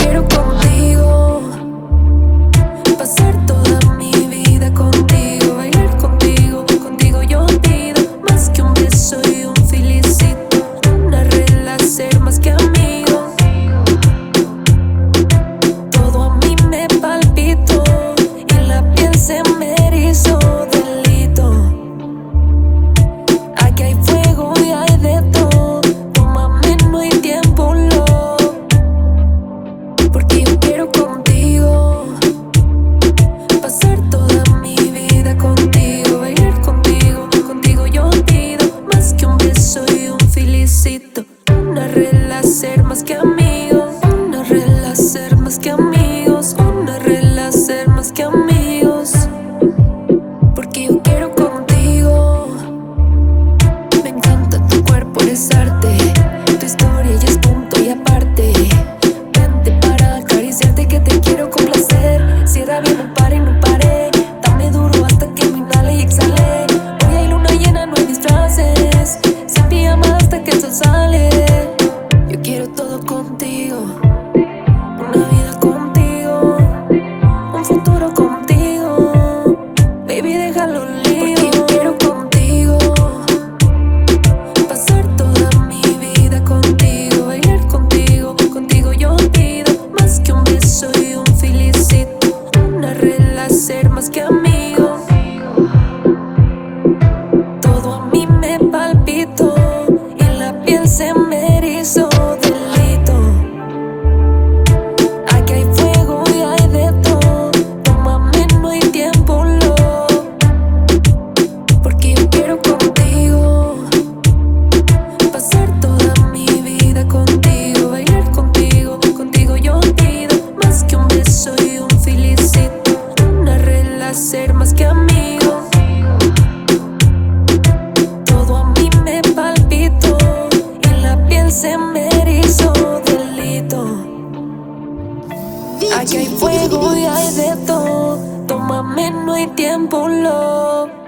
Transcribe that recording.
quiero contigo, pasar toda mi vida contigo, bailar contigo, contigo yo pido más que un beso y un felicito, una regla, ser más que amigos. Todo a mí me palpitó y en la piel se me erizó delito. Aquí hay fuego y hay de todo, tómame, no hay tiempo, porque yo quiero contigo, pasar toda mi vida contigo, bailar contigo, contigo yo pido más que un beso y un felicito, una regla, ser más que amigos, una regla, ser más que amigos, una regla, ser más que amigos, porque yo quiero contigo. Me encanta tu cuerpo, eres arte, tu historia ya es punto y aparte. Vente para acariciarte que te quiero complacer. Cierra bien, no pare, no pare. Dame duro hasta que me inhale y exhale. Hoy hay luna llena, no hay disfraces. Sin pijama hasta que el sol sale. Yo quiero todo contigo, una vida contigo, un futuro contigo. Baby, déjalo lío, porque yo quiero contigo, pasar toda mi vida contigo, bailar contigo, contigo yo pido más que un beso y un felicito, una regla, ser más que amigos. Todo a mí me palpitó y en la piel se me erizó delito. Aquí hay fuego y hay de todo, tómame, no hay tiempo, porque yo quiero contigo, pasar toda mi vida contigo, bailar contigo, contigo yo pido más que un beso y un felicito, una regla, ser más que amigos. Todo a mí me palpitó y en la piel se me erizó delito. Aquí hay fuego y hay de todo, tómame, no hay tiempo,